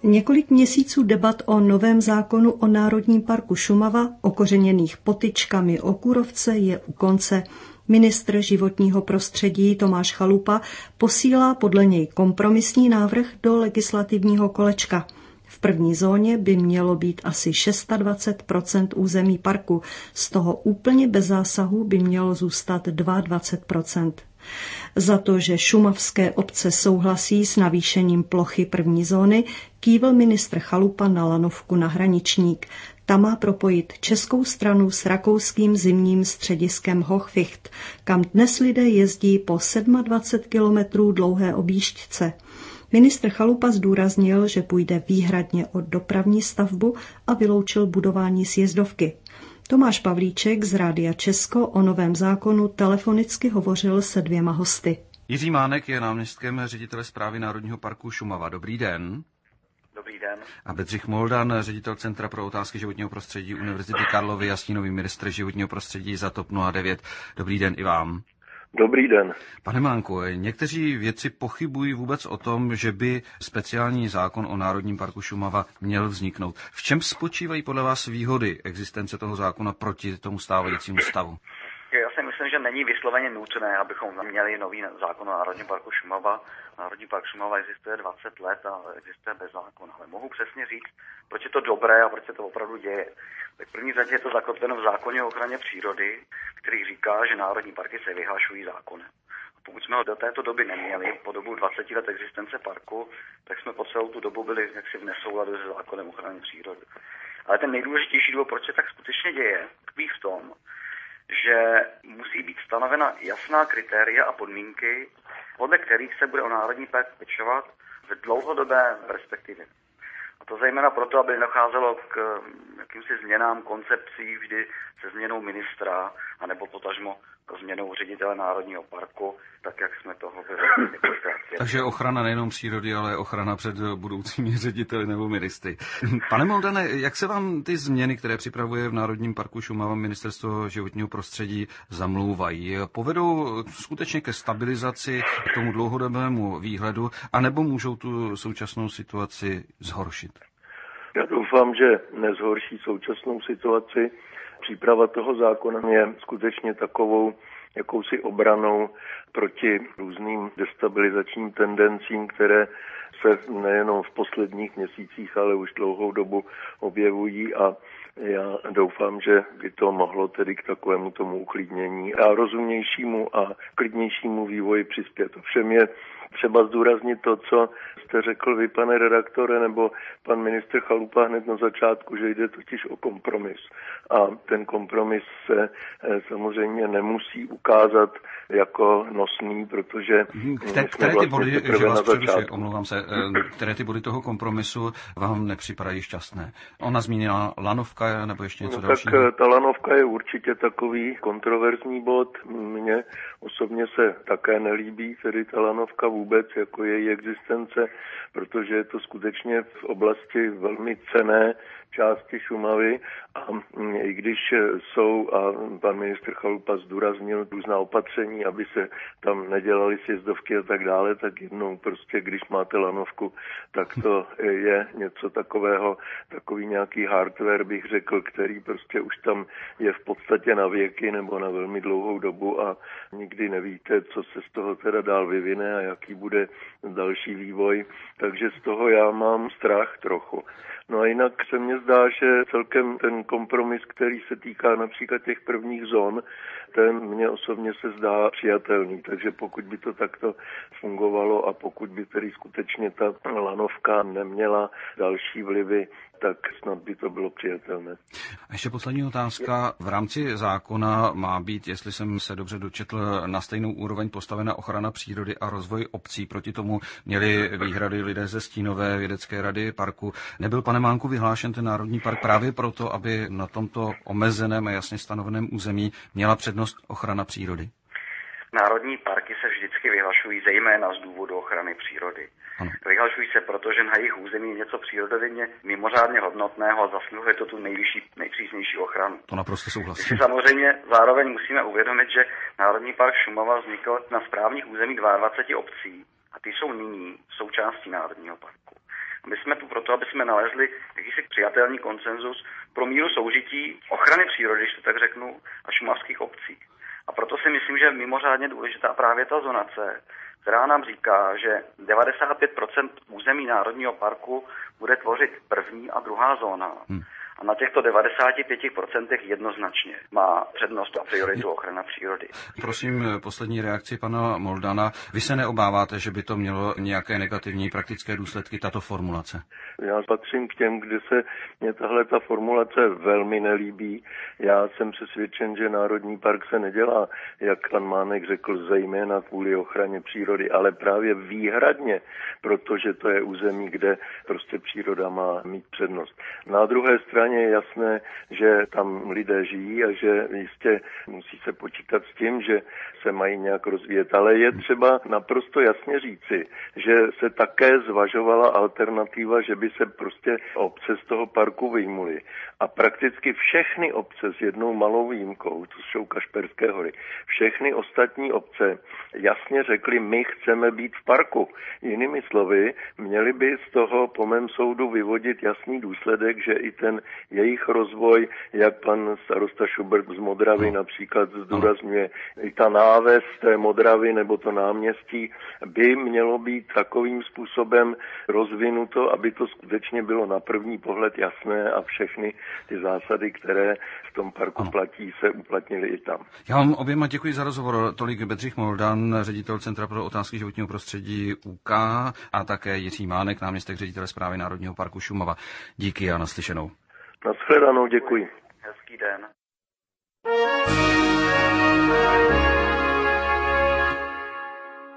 Několik měsíců debat o novém zákonu o Národním parku Šumava, okořeněných potyčkami o kůrovce, je u konce. Ministr životního prostředí Tomáš Chalupa posílá podle něj kompromisní návrh do legislativního kolečka. V první zóně by mělo být asi 26% území parku, z toho úplně bez zásahu by mělo zůstat 22%. Za to, že šumavské obce souhlasí s navýšením plochy první zóny, kývl ministr Chalupa na lanovku na Hraničník. Ta má propojit českou stranu s rakouským zimním střediskem Hochficht, kam dnes lidé jezdí po 27 kilometrů dlouhé objížďce. Ministr Chalupa zdůraznil, že půjde výhradně o dopravní stavbu a vyloučil budování sjezdovky. Tomáš Pavlíček z Rádia Česko o novém zákonu telefonicky hovořil se 2 hosty. Jiří Mánek je náměstkem ředitele správy Národního parku Šumava. Dobrý den. Dobrý den. A Bedřich Moldan, ředitel Centra pro otázky životního prostředí Univerzity Karlovy a stínový ministr životního prostředí za TOP 09. Dobrý den i vám. Dobrý den. Pane Mánku, někteří vědci pochybují vůbec o tom, že by speciální zákon o Národním parku Šumava měl vzniknout. V čem spočívají podle vás výhody existence toho zákona proti tomu stávajícímu stavu? Já si myslím, že není vysloveně nutné, abychom měli nový zákon o Národním parku Šumava. Národní park Šumava existuje 20 let a existuje bez zákona. Ale mohu přesně říct, proč je to dobré a proč se to opravdu děje. Tak v první řadě je to zakotveno v zákoně o ochraně přírody, který říká, že národní parky se vyhlašují zákonem. A pokud jsme ho do této doby neměli, po dobu 20 let existence parku, tak jsme po celou tu dobu byli jaksi v nesouladu se zákonem ochrany přírody. Ale ten nejdůležitější důvod, proč se tak skutečně děje, tkví v tom, že musí být stanovena jasná kritéria a podmínky, podle kterých se bude o národní park pečovat v dlouhodobé perspektivě. A to zejména proto, aby nedocházelo k jakýmsi změnám koncepcí vždy se změnou ministra, anebo potažmo změnou ředitele Národního parku, tak jak jsme toho byli několikrát. Takže ochrana nejenom přírody, ale ochrana před budoucími řediteli nebo ministry. Pane Moldane, jak se vám ty změny, které připravuje v Národním parku Šumava Ministerstvo životního prostředí, zamlouvají? Povedou skutečně ke stabilizaci, k tomu dlouhodobému výhledu, anebo můžou tu současnou situaci zhoršit? Já doufám, že nezhorší současnou situaci. Příprava toho zákona je skutečně takovou jakousi obranou proti různým destabilizačním tendencím, které se nejenom v posledních měsících, ale už dlouhou dobu objevují a já doufám, že by to mohlo tedy k takovému tomu uklidnění a rozumnějšímu a klidnějšímu vývoji přispět. Ovšem je třeba zdůraznit to, co jste řekl vy, pane redaktore, nebo pan ministr Chalupa hned na začátku, že jde totiž o kompromis. A ten kompromis se samozřejmě nemusí ukázat jako nosný, protože které ty body toho kompromisu vám nepřipadají šťastné? Ona zmínila lanovka nebo ještě něco dalšího? Tak ta lanovka je určitě takový kontroverzní bod. Mně osobně se také nelíbí tedy ta lanovka vůbec jako její existence, protože je to skutečně v oblasti velmi cenné části Šumavy a i když jsou, a pan ministr Chalupa zdůraznil různá opatření, aby se tam nedělaly sjezdovky a tak dále, tak jednou prostě, když máte lanovku, tak to je něco takového, takový nějaký hardware, bych řekl, který prostě už tam je v podstatě na věky nebo na velmi dlouhou dobu a nikdy nevíte, co se z toho teda dál vyvine a jaký bude další vývoj. Takže z toho já mám strach trochu. No a jinak se mně zdá, že celkem ten kompromis, který se týká například těch prvních zón, ten mně osobně se zdá přijatelný. Takže pokud by to takto fungovalo a pokud by tedy skutečně ta lanovka neměla další vlivy, tak snad by to bylo přijatelné. A ještě poslední otázka. V rámci zákona má být, jestli jsem se dobře dočetl, na stejnou úroveň postavena ochrana přírody a rozvoj obcí. Proti tomu měli výhrady lidé ze Stínové vědecké rady parku. Nebyl, pane Mánku, vyhlášen ten národní park právě proto, aby na tomto omezeném a jasně stanoveném území měla přednost ochrana přírody? Národní parky se vždycky vyhlašují zejména z důvodu ochrany přírody. Ano. Vyhlašují se proto, že na jejich území je něco přírodovědně mimořádně hodnotného a zasluhuje to tu nejpřísnější ochranu. To naprosto souhlasím. Samozřejmě zároveň musíme uvědomit, že Národní park Šumava vznikl na správních území 22 obcí a ty jsou nyní součástí Národního parku. My jsme tu proto, aby jsme nalezli jakýsi přijatelný konsenzus pro míru soužití ochrany přírody, když to tak řeknu, a šumavských obcí. A proto si myslím, že je mimořádně důležitá právě ta zonace, která nám říká, že 95% území Národního parku bude tvořit první a druhá zóna. A na těchto 95% jednoznačně má přednost a prioritu ochrana přírody. Prosím, poslední reakci pana Moldana. Vy se neobáváte, že by to mělo nějaké negativní praktické důsledky, tato formulace? Já patřím k těm, kde se mě tahle ta formulace velmi nelíbí. Já jsem přesvědčen, že Národní park se nedělá, jak pan Mánek řekl, zejména kvůli ochraně přírody, ale právě výhradně, protože to je území, kde prostě příroda má mít přednost. Na druhé straně je jasné, že tam lidé žijí a že jistě musí se počítat s tím, že se mají nějak rozvíjet. Ale je třeba naprosto jasně říci, že se také zvažovala alternativa, že by se prostě obce z toho parku vyjmuly. A prakticky všechny obce s jednou malou výjimkou, to jsou Kašperské hory, všechny ostatní obce jasně řekly, my chceme být v parku. Jinými slovy, měli by z toho po mém soudu vyvodit jasný důsledek, že i ten jejich rozvoj, jak pan starosta Schubert z Modravy například zdůrazňuje, i ta náves té Modravy nebo to náměstí by mělo být takovým způsobem rozvinuto, aby to skutečně bylo na první pohled jasné a všechny ty zásady, které v tom parku platí, se uplatnily i tam. Já vám oběma děkuji za rozhovor. Tolik Bedřich Moldan, ředitel Centra pro otázky životního prostředí UK, a také Jiří Mánek, náměstek ředitele Správy Národního parku Šumava. Díky a naslyšenou. Nashledanou, děkuji. Hezký den.